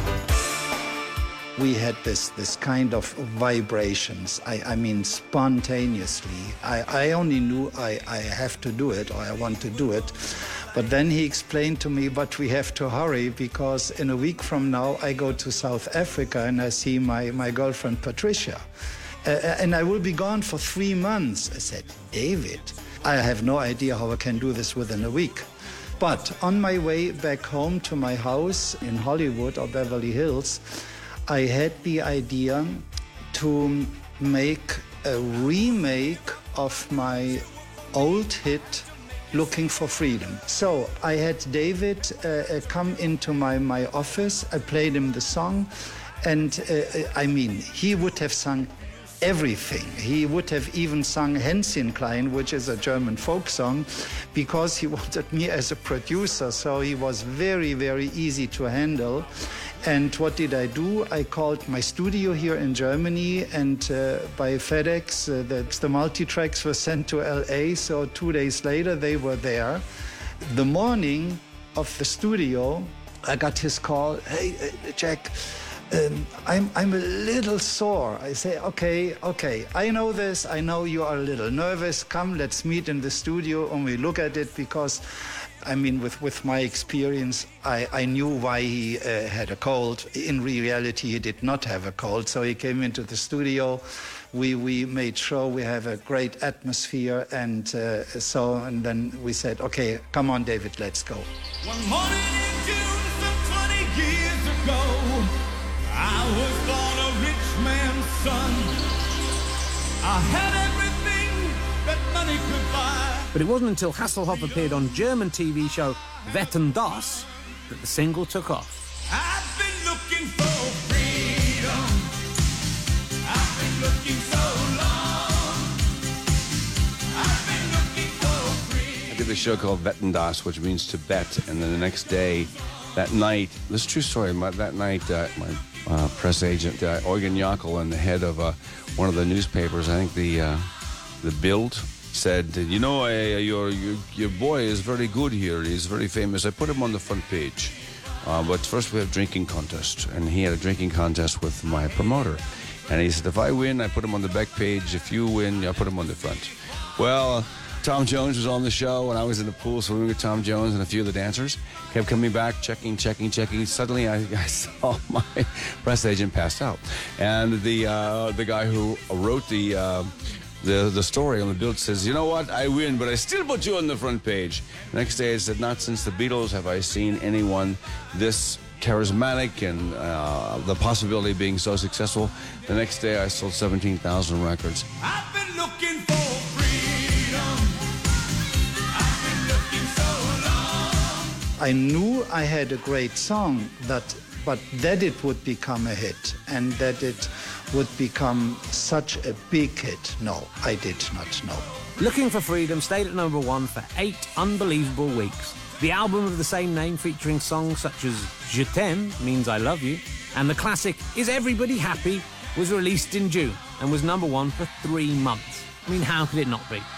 you. We had this this kind of vibrations. I, I mean, spontaneously. I, I only knew I, I have to do it, or I want to do it. But then he explained to me, but we have to hurry, because in a week from now I go to South Africa and I see my, my girlfriend Patricia. Uh, and I will be gone for three months. I said, "David, I have no idea how I can do this within a week." But on my way back home to my house in Hollywood or Beverly Hills, I had the idea to make a remake of my old hit, Looking for Freedom. So I had David uh, come into my, my office. I played him the song, and uh, I mean, he would have sung everything. He would have even sung Hänschen, which is a German folk song, because he wanted me as a producer. So he was very, very easy to handle. And what did I do? I called my studio here in Germany, and uh, by FedEx, uh, the, the multi-tracks were sent to L A, so two days later they were there. The morning of the studio, I got his call, "Hey, uh, Jack, um, I'm, I'm a little sore." I say, okay, okay, I know this, I know you are a little nervous, come, let's meet in the studio and we look at it, because I mean, with, with my experience, I, I knew why he uh, had a cold. In reality, he did not have a cold. So he came into the studio. We, we made sure we have a great atmosphere. And uh, so, and then we said, okay, come on, David, let's go. One morning in June, some twenty years ago, I was born a rich man's son. I had everything that money could buy. But it wasn't until Hasselhoff appeared on German T V show Wetten, dass that the single took off. I've been looking for freedom. I've been looking so long. I've been looking for freedom. I did a show called Wetten, dass, which means to bet, and then the next day, that night, this is a true story, my, that night, uh, my uh, press agent, uh, Eugen Jackel, and the head of uh, one of the newspapers, I think the, uh, the Bild, said, "You know, I, your, your your boy is very good here. He's very famous. I put him on the front page. Uh, but first we have drinking contest." And he had a drinking contest with my promoter. And he said, "If I win, I put him on the back page. If you win, I put him on the front." Well, Tom Jones was on the show, and I was in the pool swimming with Tom Jones and a few of the dancers. Kept coming back, checking, checking, checking. Suddenly, I, I saw my press agent passed out. And the uh, the guy who wrote the... Uh, The, the story on the Bild says, "You know what, I win, but I still put you on the front page." Next day I said, "Not since the Beatles have I seen anyone this charismatic and uh, the possibility of being so successful." The next day I sold seventeen thousand records. I've been looking for freedom. I've been looking so long. I knew I had a great song, that, but that it would become a hit and that it would become such a big hit, no, I did not know. Looking for Freedom stayed at number one for eight unbelievable weeks. The album of the same name, featuring songs such as Je t'aime, means I love you, and the classic Is Everybody Happy, was released in June and was number one for three months. I mean, how could it not be?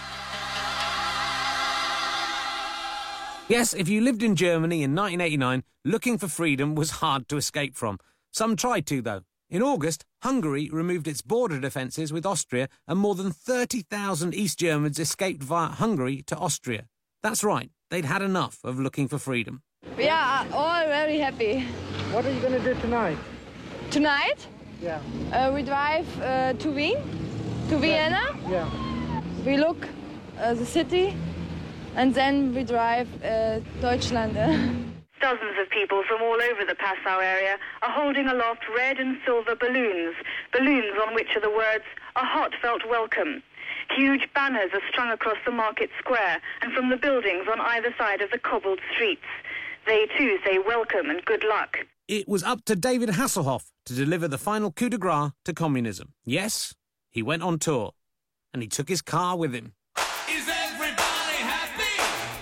Yes, if you lived in Germany in nineteen eighty-nine, Looking for Freedom was hard to escape from. Some tried to, though. In August, Hungary removed its border defences with Austria, and more than thirty thousand East Germans escaped via Hungary to Austria. That's right, they'd had enough of Looking for Freedom. We are all very happy. What are you going to do tonight? Tonight? Yeah. Uh, we drive uh, to Wien, to Vienna. Yeah. We look uh, the city, and then we drive uh, Deutschland. Dozens of people from all over the Passau area are holding aloft red and silver balloons, balloons on which are the words, "A heartfelt welcome." Huge banners are strung across the market square and from the buildings on either side of the cobbled streets. They too say welcome and good luck. It was up to David Hasselhoff to deliver the final coup de grace to communism. Yes, he went on tour, and he took his car with him. Is everybody happy?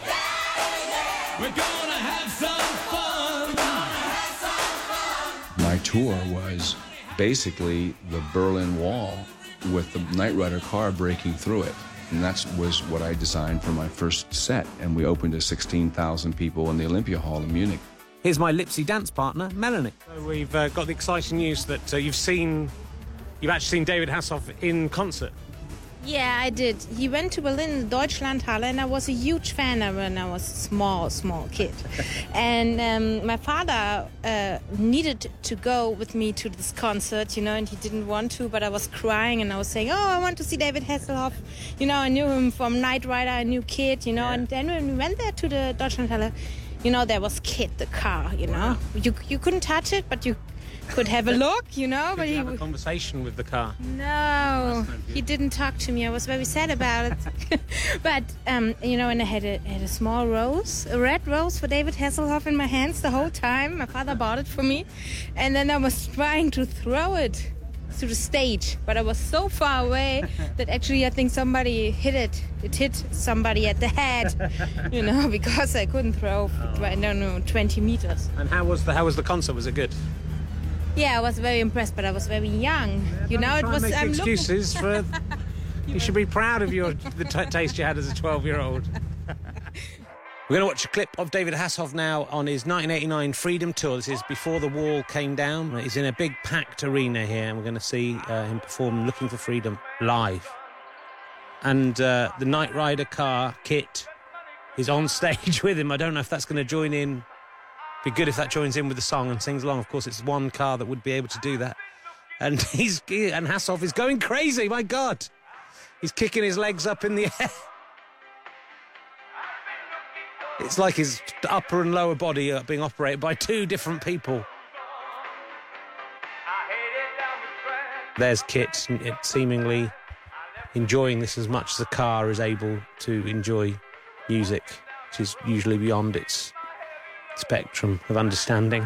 Yeah! We're gonna have some fun. Have some fun. My tour was basically the Berlin Wall with the Knight Rider car breaking through it. And that was what I designed for my first set. And we opened to sixteen thousand people in the Olympia Hall in Munich. Here's my Lipsy dance partner, Melanie. So we've uh, got the exciting news that uh, you've seen, you've actually seen David Hasselhoff in concert. Yeah, I did. He went to Berlin, Deutschlandhalle, and I was a huge fan of when I was a small, small kid. And um, my father uh, needed to go with me to this concert, you know, and he didn't want to, but I was crying and I was saying, oh, I want to see David Hasselhoff. You know, I knew him from Knight Rider, I knew Kid, you know, yeah. And then when we went there to the Deutschlandhalle, you know, there was Kid, the car, you know. Wow. You you couldn't touch it, but you could have a look, you know. Could but you he have a conversation with the car? No, he didn't talk to me. I was very sad about it. But, um, you know, and I had a, had a small rose, a red rose for David Hasselhoff in my hands the whole time. My father bought it for me. And then I was trying to throw it to the stage, but I was so far away that actually I think somebody hit it. It hit somebody at the head, you know, because I couldn't throw, oh. I don't know, twenty meters. And how was the how was the concert? Was it good? Yeah, I was very impressed, but I was very young. Yeah, you know, it was. Make I'm excuses looking... for. You should be proud of your the t- taste you had as a twelve-year-old. We're going to watch a clip of David Hasselhoff now on his nineteen eighty-nine Freedom Tour. This is before the wall came down. He's in a big packed arena here, and we're going to see uh, him perform Looking for Freedom live. And uh, the Knight Rider car, Kit, is on stage with him. I don't know if that's going to join in. Be good if that joins in with the song and sings along. Of course, it's one car that would be able to do that. And he's and Hasselhoff is going crazy. My God, he's kicking his legs up in the air. It's like his upper and lower body are being operated by two different people. There's Kit, seemingly enjoying this as much as a car is able to enjoy music, which is usually beyond its spectrum of understanding.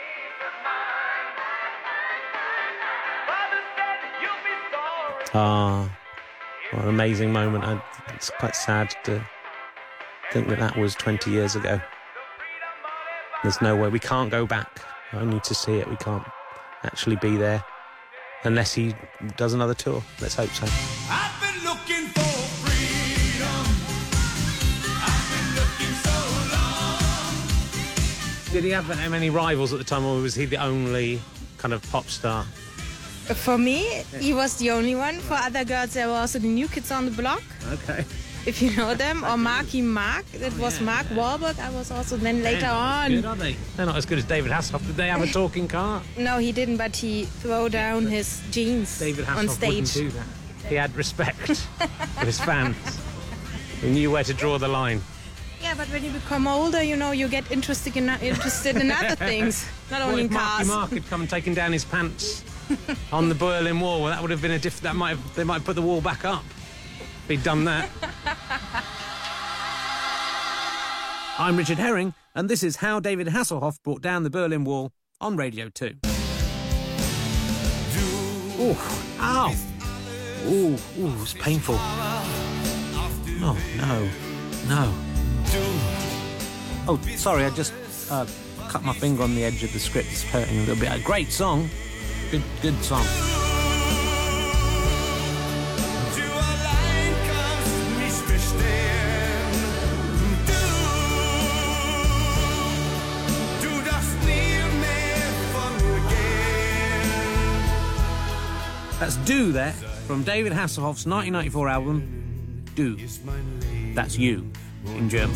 Ah, what an amazing moment. I, it's quite sad to think that that was twenty years ago. There's no way. We can't go back. Only to see it. We can't actually be there unless he does another tour. Let's hope so. I've been looking for freedom. I've been looking so long. Did he have many rivals at the time, or was he the only kind of pop star? For me, he was the only one. For other girls, there were also the New Kids on the Block. Okay. If you know them, or Marky Mark. That oh, was yeah, Mark yeah. Wahlberg. I was also then later They're on. Good, aren't they? They're not as good as David Hasselhoff. Did they have a talking car? No, he didn't, but he threw down his jeans David Hasselhoff on stage. Wouldn't do that. He had respect for his fans. He knew where to draw the line. Yeah, but when you become older, you know, you get interested in, interested in other things, not what only if in cars. Marky Mark had come and taken down his pants on the Berlin Wall? Well, that would have been a diff. That might have, they might have put the wall back up. If he'd done that. I'm Richard Herring, and this is how David Hasselhoff brought down the Berlin Wall on Radio two. Ooh, ow! Ooh, ooh, it's painful. Oh, no, no. Oh, sorry, I just uh, cut my finger on the edge of the script. It's hurting a little bit. A great song. Good, good song. That's Do there, from David Hasselhoff's nineteen ninety-four album, Do. That's You, in German.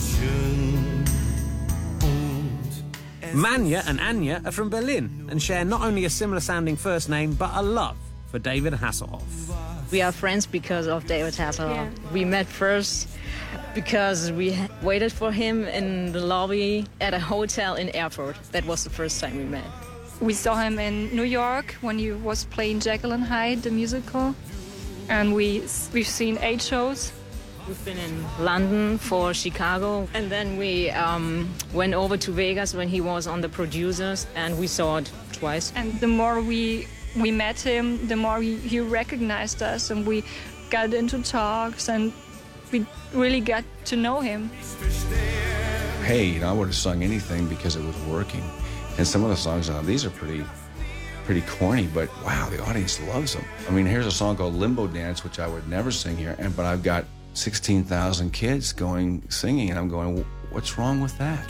Manja and Anya are from Berlin and share not only a similar sounding first name, but a love for David Hasselhoff. We are friends because of David Hasselhoff. Yeah. We met first because we waited for him in the lobby at a hotel in Erfurt. That was the first time we met. We saw him in New York when he was playing Jekyll and Hyde, the musical. And we, we've seen eight shows. We've been in London for Chicago. And then we um, went over to Vegas when he was on The Producers, and we saw it twice. And the more we, we met him, the more he, he recognized us, and we got into talks, and we really got to know him. Hey, you know, I would have sung anything because it was working. And some of the songs on these are pretty, pretty corny, but wow, the audience loves them. I mean, here's a song called Limbo Dance, which I would never sing here, and but I've got sixteen thousand kids going, singing, and I'm going, what's wrong with that?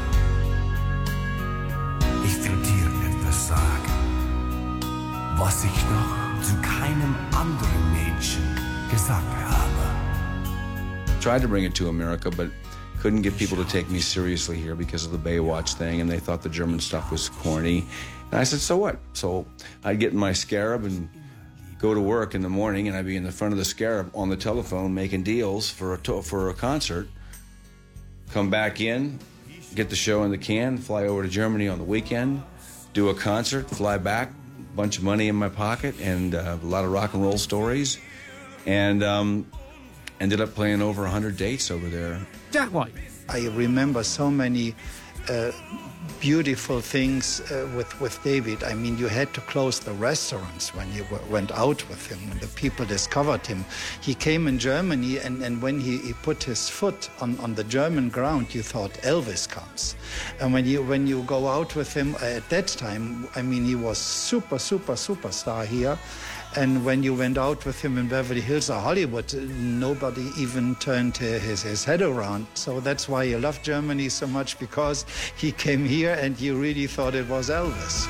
Ich will dir etwas sagen, was ich noch zu keinem anderen Mädchen gesagt habe. Tried to bring it to America, but couldn't get people to take me seriously here because of the Baywatch thing, and they thought the German stuff was corny. And I said, so what? So I'd get in my Scarab and go to work in the morning, and I'd be in the front of the Scarab on the telephone making deals for a, to for a concert, come back in, get the show in the can, fly over to Germany on the weekend, do a concert, fly back, bunch of money in my pocket, and uh, a lot of rock and roll stories, and um, ended up playing over one hundred dates over there. Jack White. I remember so many uh, beautiful things uh, with, with David. I mean, you had to close the restaurants when you w went out with him, when the people discovered him. He came in Germany, and, and when he, he put his foot on, on the German ground, you thought Elvis comes. And when you, when you go out with him at that time, I mean, he was super, super, superstar here. And when you went out with him in Beverly Hills or Hollywood, nobody even turned his, his head around. So that's why you love Germany so much, because he came here and you really thought it was Elvis.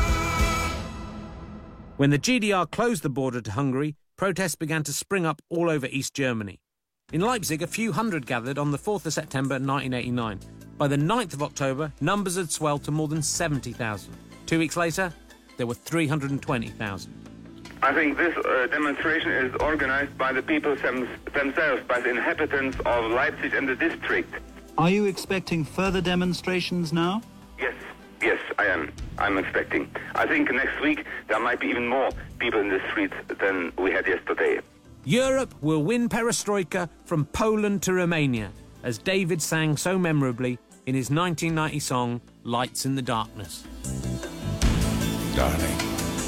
When the G D R closed the border to Hungary, protests began to spring up all over East Germany. In Leipzig, a few hundred gathered on the fourth of September nineteen eighty-nine. By the ninth of October, numbers had swelled to more than seventy thousand. Two weeks later, there were three hundred twenty thousand. I think this uh, demonstration is organized by the people them themselves, by the inhabitants of Leipzig and the district. Are you expecting further demonstrations now? Yes, yes, I am. I'm expecting. I think next week there might be even more people in the streets than we had yesterday. Europe will win perestroika from Poland to Romania, as David sang so memorably in his nineteen ninety song, Lights in the Darkness. Darling,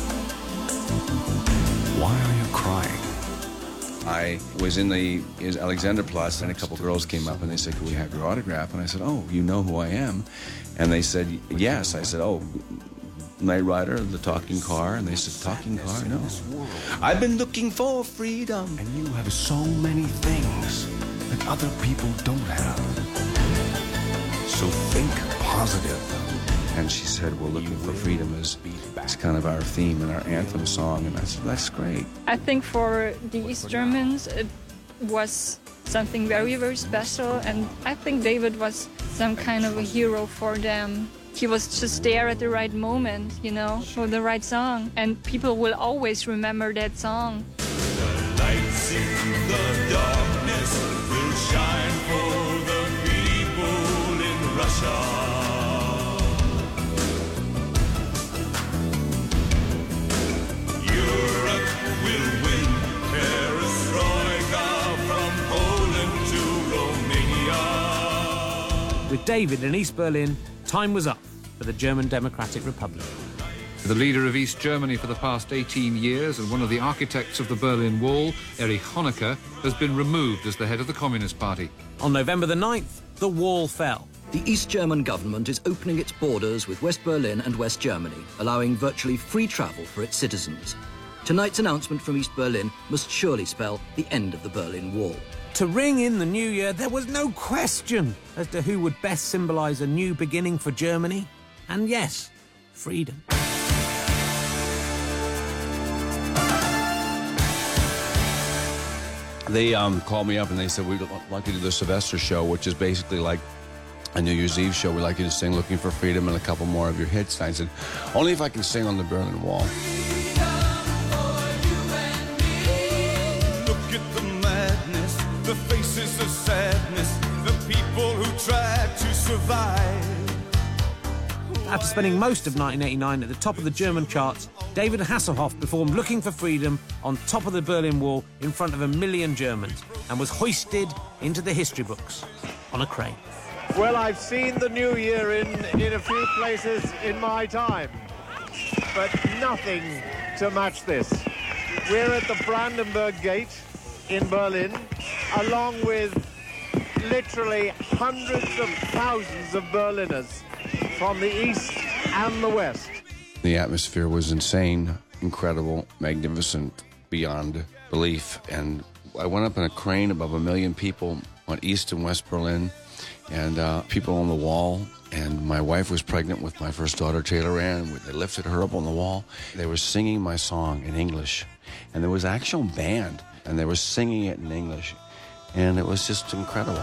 why are you crying? I was in the is Alexanderplatz, and a couple girls came up and they said, "Could we have your autograph?" And I said, "Oh, you know who I am?" And they said, "Yes." I said, "Oh, Knight Rider, the talking car." And they said, "Talking car? No. I've been looking for freedom." And you have so many things that other people don't have. So think positive. And she said, "Well, looking for freedom is, is kind of our theme and our anthem song." And I said, "That's great." I think for the East Germans, it was something very, very special. And I think David was some kind of a hero for them. He was just there at the right moment, you know, for the right song. And people will always remember that song. The lights in the darkness will shine for the people in Russia. With David in East Berlin, time was up for the German Democratic Republic. The leader of East Germany for the past eighteen years and one of the architects of the Berlin Wall, Erich Honecker, has been removed as the head of the Communist Party. On November the ninth, the wall fell. The East German government is opening its borders with West Berlin and West Germany, allowing virtually free travel for its citizens. Tonight's announcement from East Berlin must surely spell the end of the Berlin Wall. To ring in the new year, there was no question as to who would best symbolise a new beginning for Germany. And yes, freedom. They um, called me up and they said, "We'd like you to do the Sylvester show," which is basically like a New Year's Eve show. We'd like you to sing Looking for Freedom and a couple more of your hits. And I said, "Only if I can sing on the Berlin Wall." Look at the madness, the faces of sadness. survive. After spending most of nineteen eighty-nine at the top of the German charts, David Hasselhoff performed Looking for Freedom on top of the Berlin Wall in front of a million Germans and was hoisted into the history books on a crane. Well, I've seen the New Year in, in a few places in my time, but nothing to match this. We're at the Brandenburg Gate in Berlin, along with literally hundreds of thousands of Berliners from the east and the west. The atmosphere was insane, incredible, magnificent, beyond belief. And I went up in a crane above a million people on East and West Berlin, and uh, people on the wall. And my wife was pregnant with my first daughter, Taylor Ann. They lifted her up on the wall. They were singing my song in English. And there was an actual band, and they were singing it in English. And it was just incredible.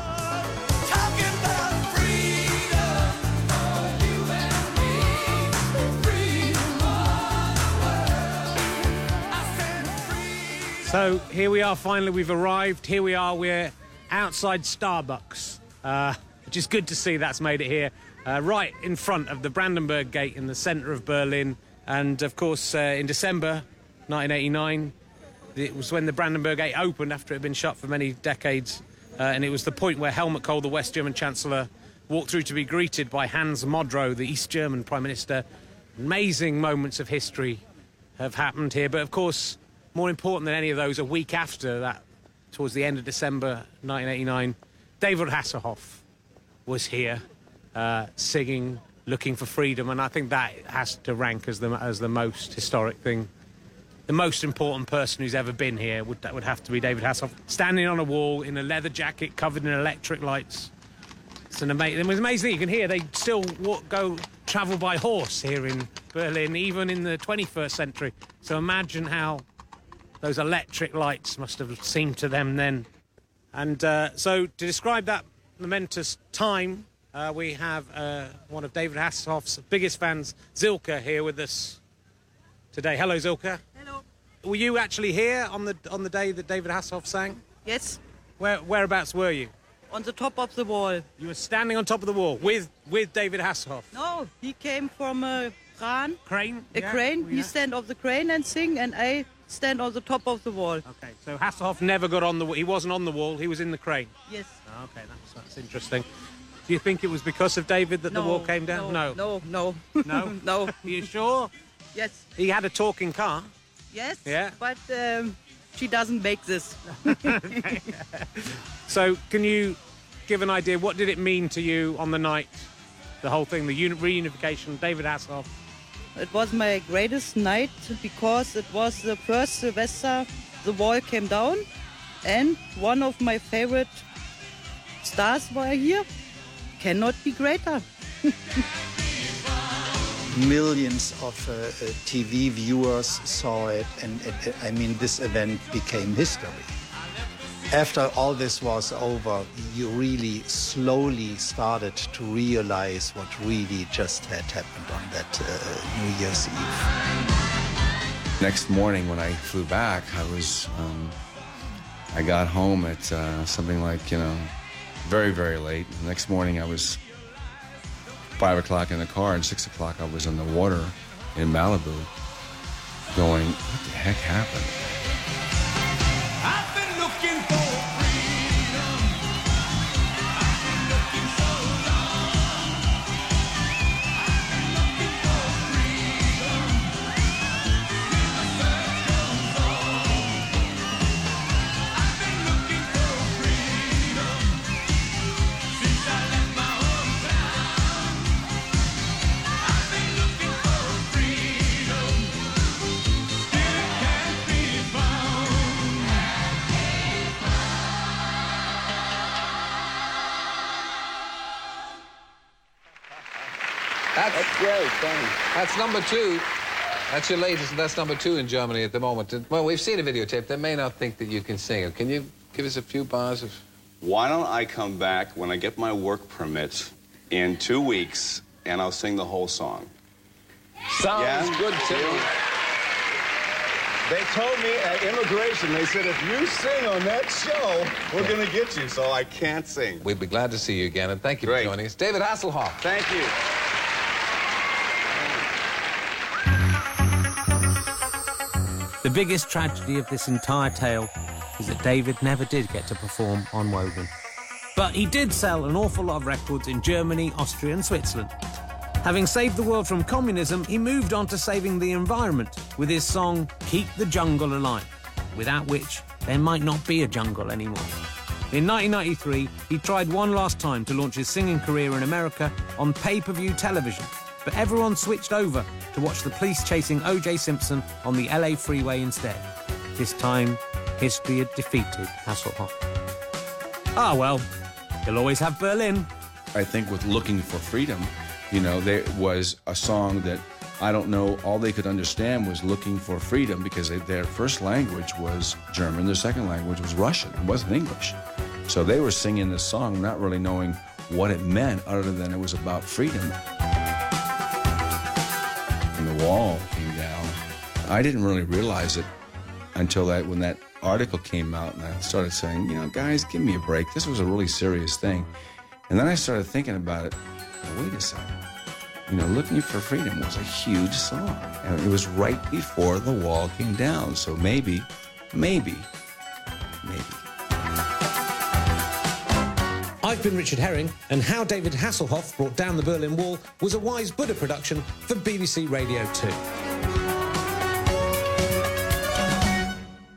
So here we are, finally, we've arrived. Here we are, we're outside Starbucks, uh, which is good to see that's made it here, uh, right in front of the Brandenburg Gate in the centre of Berlin. And, of course, uh, in December nineteen eighty-nine, it was when the Brandenburg Gate opened after it had been shut for many decades. Uh, and it was the point where Helmut Kohl, the West German Chancellor, walked through to be greeted by Hans Modrow, the East German Prime Minister. Amazing moments of history have happened here. But, of course, more important than any of those, a week after that, towards the end of December nineteen eighty-nine, David Hasselhoff was here uh, singing Looking for Freedom, and I think that has to rank as the, as the most historic thing. The most important person who's ever been here would, that would have to be David Hasselhoff, standing on a wall in a leather jacket covered in electric lights. It's an amazing, it was amazing. You can hear they still walk, go travel by horse here in Berlin, even in the twenty-first century. So imagine how those electric lights must have seemed to them then. And uh, so to describe that momentous time, uh, we have uh, one of David Hasselhoff's biggest fans, Zilka, here with us today. Hello, Zilka. Hello. Were you actually here on the on the day that David Hasselhoff sang? Yes. Where whereabouts were you? On the top of the wall. You were standing on top of the wall with with David Hasselhoff. No, he came from a crane. Crane? A Yeah, crane. yeah. He stand off the crane and sing, and I stand on the top of the wall. Okay, so Hasselhoff never got on the wall. He wasn't on the wall. He was in the crane. Yes. Oh, okay, that's that's interesting. Do you think it was because of David that no, the wall came down? No. No. No. No. No. Are you sure? Yes. He had a talking car. Yes. Yeah. But um, she doesn't make this. So, can you give an idea? What did it mean to you on the night? The whole thing, the uni- reunification, David Hasselhoff. It was my greatest night because it was the first Sylvester the wall came down, and one of my favorite stars were here. Cannot be greater. Millions of uh, uh, T V viewers saw it, and it, I mean, this event became history. After all this was over, you really slowly started to realize what really just had happened on that uh, New Year's Eve. Next morning when I flew back, I was, um, I got home at uh, something like, you know, very, very late. The next morning I was five o'clock in the car, and six o'clock I was in the water in Malibu going, what the heck happened? I've been looking for freedom. I've been looking so long. I've been looking for freedom. Till the search goes on. I've been looking for freedom since I left my hometown. I've been looking for freedom till it can't be found. That's, that's great, thanks. That's number two. That's your latest, and that's number two in Germany at the moment. And, well, we've seen a videotape. They may not think that you can sing it. Can you give us a few bars of... Why don't I come back when I get my work permit in two weeks, and I'll sing the whole song? Sounds Yeah? good to me. They told me at immigration, they said, if you sing on that show, we're going to get you. So I can't sing. We'd be glad to see you again, and thank you Great. for joining us. David Hasselhoff. Thank you. The biggest tragedy of this entire tale is that David never did get to perform on Wogan. But he did sell an awful lot of records in Germany, Austria and Switzerland. Having saved the world from communism, he moved on to saving the environment with his song Keep the Jungle Alive, without which there might not be a jungle anymore. In nineteen ninety-three, he tried one last time to launch his singing career in America on pay-per-view television, but everyone switched over to watch the police chasing O J Simpson on the L A freeway instead. This time, history had defeated Hasselhoff. Ah, well, he'll always have Berlin. I think with Looking for Freedom, you know, there was a song that I don't know, all they could understand was looking for freedom because they, their first language was German, their second language was Russian, it wasn't English. So they were singing this song not really knowing what it meant other than it was about freedom. When the wall came down, I didn't really realize it until that when that article came out and I started saying, you know, guys, give me a break. This was a really serious thing. And then I started thinking about it. Well, wait a second. You know, Looking for Freedom was a huge song. And it was right before the wall came down. So maybe, maybe, maybe. I've been Richard Herring, and How David Hasselhoff Brought Down the Berlin Wall was a Wise Buddha production for B B C Radio two.